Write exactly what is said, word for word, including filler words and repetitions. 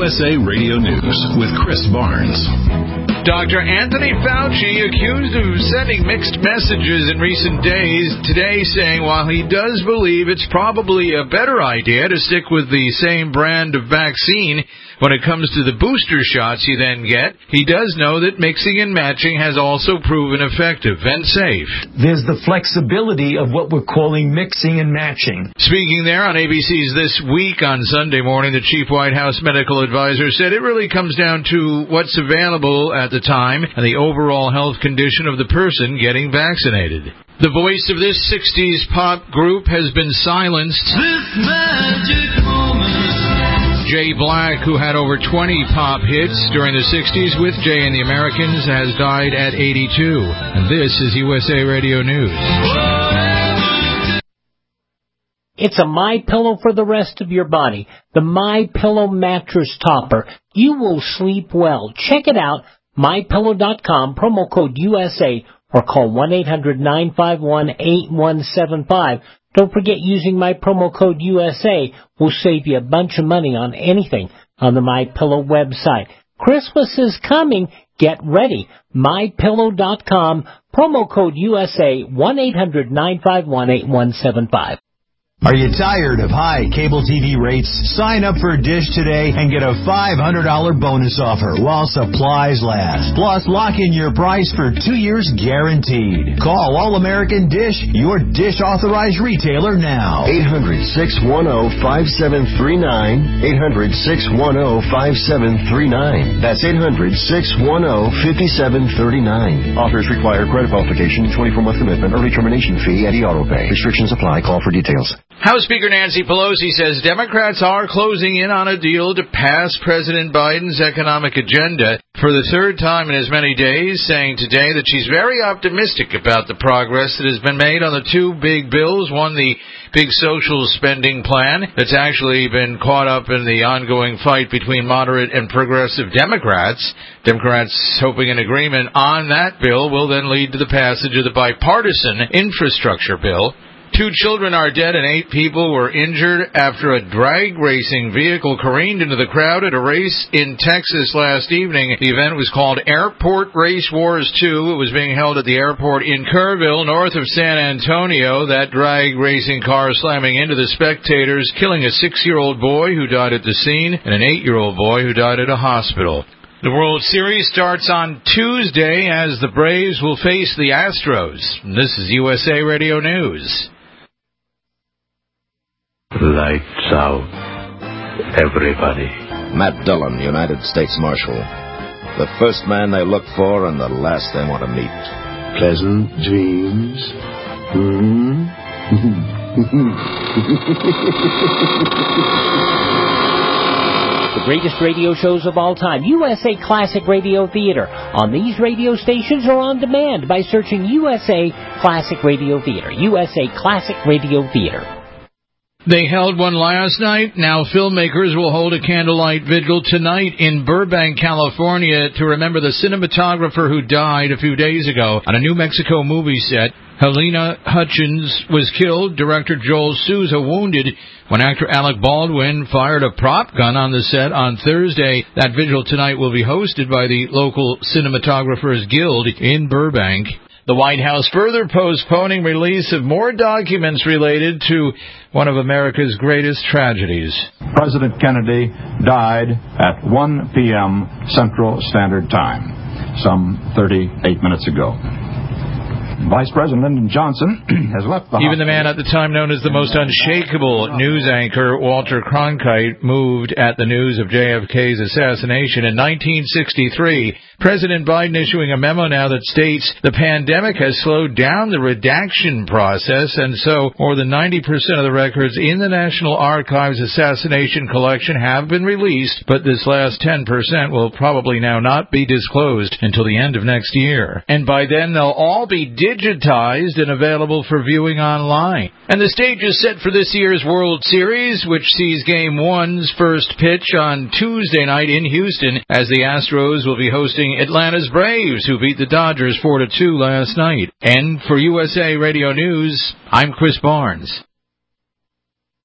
U S A Radio News with Chris Barnes. Doctor Anthony Fauci accused of sending mixed messages in recent days, today saying while he does believe it's probably a better idea to stick with the same brand of vaccine when it comes to the booster shots you then get, he does know that mixing and matching has also proven effective and safe. There's the flexibility of what we're calling mixing and matching. Speaking there on A B C's This Week on Sunday morning, the chief White House medical advisor said it really comes down to what's available at the time and the overall health condition of the person getting vaccinated. The voice of this sixties pop group has been silenced. This magic moment. Jay Black, who had over twenty pop hits during the sixties with Jay and the Americans, has died at eighty-two. And this is U S A Radio News. It's a MyPillow for the rest of your body. The MyPillow mattress topper. You will sleep well. Check it out. my pillow dot com, promo code U S A, or call one eight hundred nine five one eight one seven five. Don't forget, using my promo code U S A will save you a bunch of money on anything on the MyPillow website. Christmas is coming. Get ready. my pillow dot com, promo code U S A, one eight hundred nine five one eight one seven five. Are you tired of high cable T V rates? Sign up for Dish today and get a five hundred dollars bonus offer while supplies last. Plus, lock in your price for two years guaranteed. Call All-American Dish, your Dish authorized retailer now. eight hundred, six one zero, five seven three nine. eight hundred, six one zero, five seven three nine. That's eight hundred, six one zero, five seven three nine. Offers require credit qualification, twenty-four month commitment, early termination fee, and e-auto pay. Restrictions apply. Call for details. House Speaker Nancy Pelosi says Democrats are closing in on a deal to pass President Biden's economic agenda for the third time in as many days, saying today that she's very optimistic about the progress that has been made on the two big bills. One, the big social spending plan that's actually been caught up in the ongoing fight between moderate and progressive Democrats. Democrats hoping an agreement on that bill will then lead to the passage of the bipartisan infrastructure bill. Two children are dead and eight people were injured after a drag racing vehicle careened into the crowd at a race in Texas last evening. The event was called Airport Race Wars two. It was being held at the airport in Kerrville, north of San Antonio. That drag racing car slamming into the spectators, killing a six-year-old boy who died at the scene and an eight-year-old boy who died at a hospital. The World Series starts on Tuesday as the Braves will face the Astros. This is U S A Radio News. Lights out, everybody. Matt Dillon, United States Marshal. The first man they look for and the last they want to meet. Pleasant dreams. Hmm? The greatest radio shows of all time, U S A Classic Radio Theater, on these radio stations or on demand by searching U S A Classic Radio Theater. U S A Classic Radio Theater. They held one last night. Now filmmakers will hold a candlelight vigil tonight in Burbank, California, to remember the cinematographer who died a few days ago on a New Mexico movie set. Helena Hutchins was killed, director Joel Souza wounded when actor Alec Baldwin fired a prop gun on the set on Thursday. That vigil tonight will be hosted by the local Cinematographers Guild in Burbank. The White House further postponing release of more documents related to one of America's greatest tragedies. President Kennedy died at one p.m. Central Standard Time, some thirty-eight minutes ago. Vice President Lyndon Johnson has left the Even hospital. the man at the time known as the most unshakable news anchor, Walter Cronkite, moved at the news of J F K's assassination in nineteen sixty-three. President Biden issuing a memo now that states the pandemic has slowed down the redaction process, and so more than ninety percent of the records in the National Archives assassination collection have been released, but this last ten percent will probably now not be disclosed until the end of next year. And by then, they'll all be digitized and available for viewing online. And the stage is set for this year's World Series, which sees Game one's first pitch on Tuesday night in Houston, as the Astros will be hosting Atlanta's Braves, who beat the Dodgers four to two last night. And for U S A Radio News, I'm Chris Barnes.